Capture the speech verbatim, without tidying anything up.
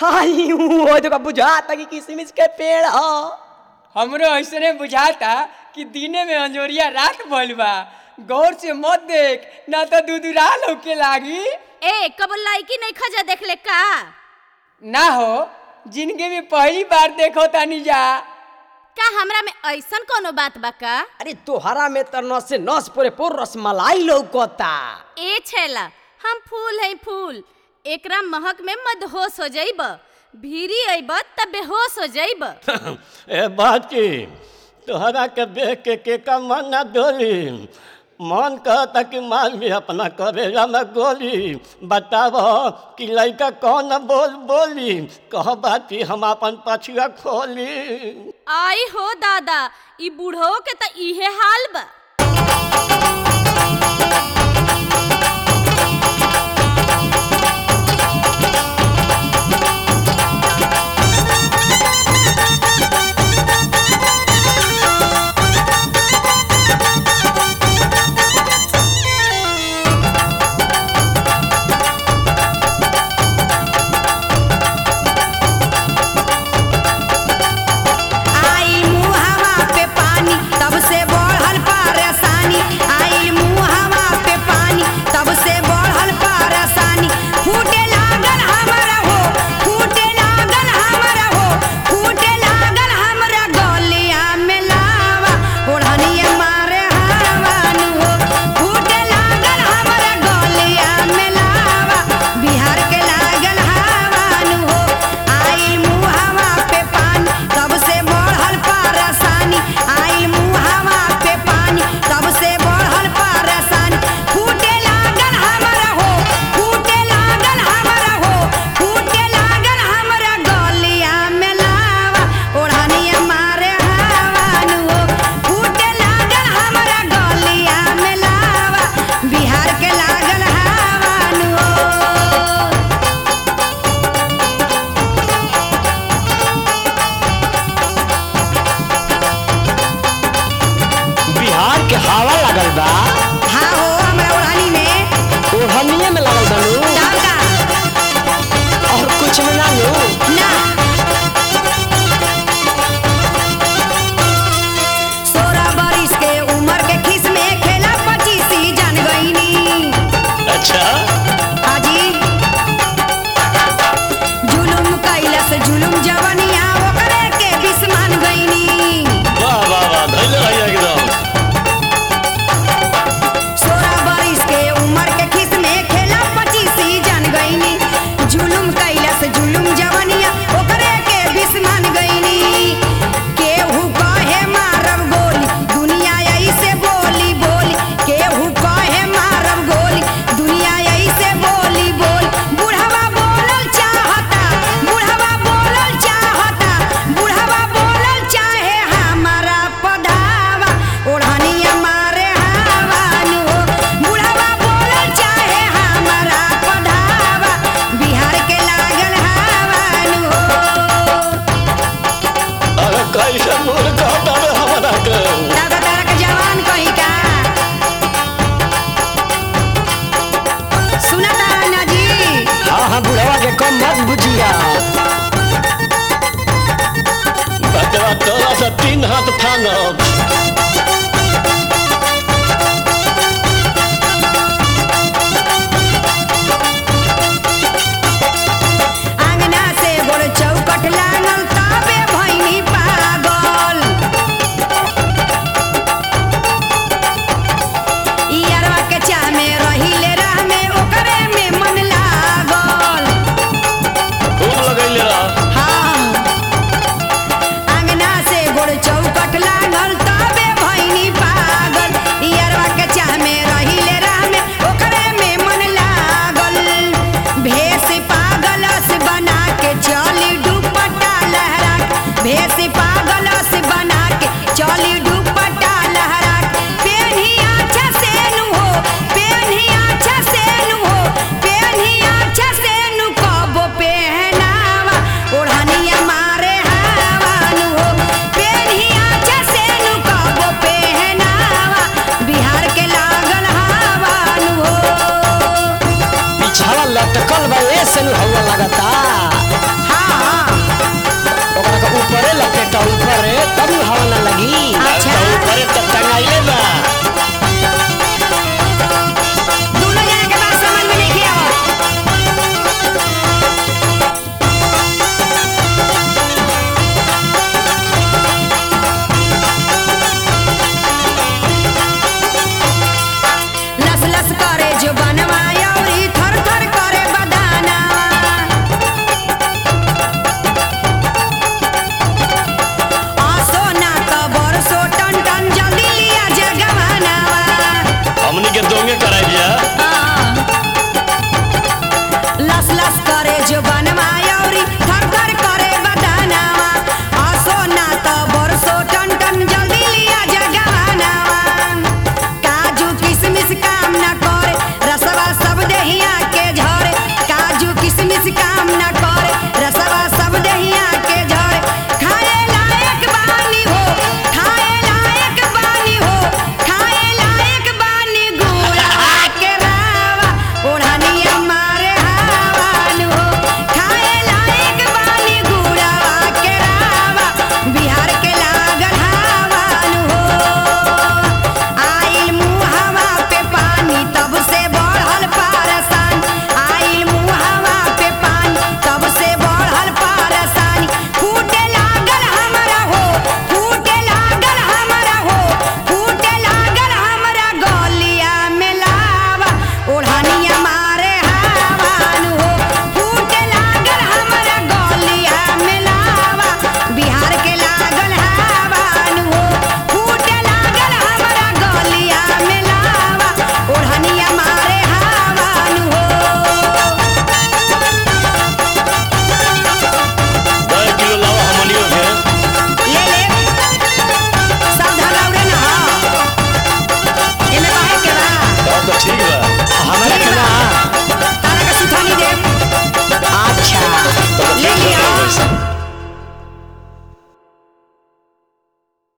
हाई वो तो बुझाता कि किशमिश के पेड़ ह। हमरो ऐसने बुझाता कि दिने में अंजोरिया रात भइल बा। गौर से मत देख ना तो दुदुरा लौके लागी। ए कब लाइकी नहीं खजा देख ले का ना हो, जिंदगी में पहली बार देखो तानी जा। का हमरा में ऐसन कोनो बात बा का? अरे तोहरा में तो नस से नस पूरे पूर रसमलाई लौकता। ए छेला हम फूल है फूल, एकरा महक में मदहोश हो जाइब, भीरी अइब तब बेहोश हो जाइब। ए बाची तोहरा के देख के के का मन ना डोली, मन कहता कि मार भी अपना करेला में गोली। बताब कि लड़का कौन बोल बोली, कह बाची हम अपन पछुआ खोली। आई हो दादा, ई बूढ़ो के त इहे हाल बा। हवा लगल बा। हाँ हो, हमरा ओढ़नी में ओढ़निए में लगल बनू और कुछ में ना लो ना। सोलह बरिस के उम्र के खिस में खेला पच्चीसी जान गईनी। अच्छा हाजी जुलुम कैलस जुलुम जवनिया ओकरे के बिस्मान गईनी। वाह वाह वाह धैले रहिए एकदम। कम मत बुझिया, बतवा तोरा से तीन हाथ थानब।